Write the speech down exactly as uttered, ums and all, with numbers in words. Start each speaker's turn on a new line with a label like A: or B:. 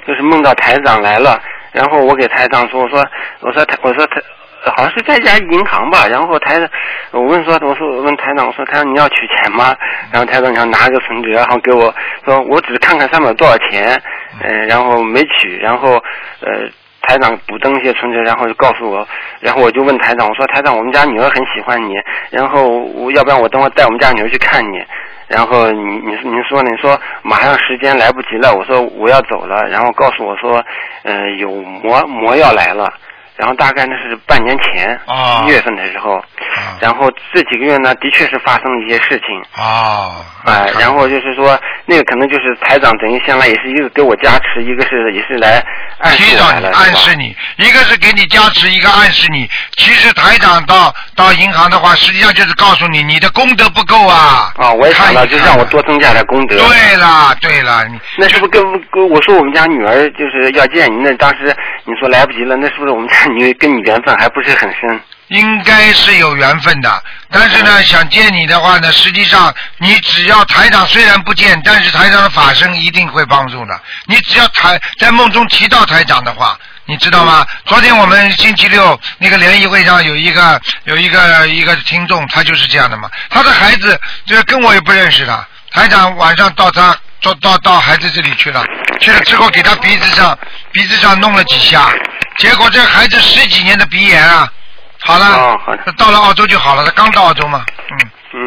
A: 就是梦到台长来了，然后我给台长说，我说我说台我说台。好像是在一家银行吧，然后台长，我问说，我说我问台长，我说台长你要取钱吗？然后台长想拿个存折，然后给我说，我只是看看上面有多少钱，嗯、呃，然后没取，然后呃台长补登一些存折，然后就告诉我，然后我就问台长，我说台长我们家女儿很喜欢你，然后我要不然我等会带我们家女儿去看你。然后你你你说你说马上时间来不及了，我说我要走了，然后告诉我说，呃有魔魔要来了。然后大概那是半年前一、oh. 月份的时候， oh. 然后这几个月呢，的确是发生了一些事情啊，哎、oh. 呃，然后就是说那个可能就是台长等于将来也是一个给我加持，一个是也是来暗示我来了，
B: 暗示你，一个是给你加持，一个暗示你。其实台长到到银行的话，实际上就是告诉你你的功德不够啊。
A: 啊、哦，我也想到，就让我多增加点功德。
B: 对啦，对啦，你
A: 那是不是跟跟我说我们家女儿就是要见你？那当时你说来不及了，那是不是我们家女跟你缘分还不是很深？
B: 应该是有缘分的，但是呢，想见你的话呢，实际上你只要台长虽然不见，但是台长的法身一定会帮助的。你只要台在梦中提到台长的话，你知道吗？昨天我们星期六那个联谊会上有一个有一个一个听众，他就是这样的嘛。他的孩子这个跟我也不认识的，台长晚上到他到到到孩子这里去了，去了之后给他鼻子上鼻子上弄了几下，结果这孩子十几年的鼻炎啊。好了，哦、好到了澳洲就好了，他刚到澳洲嘛，嗯。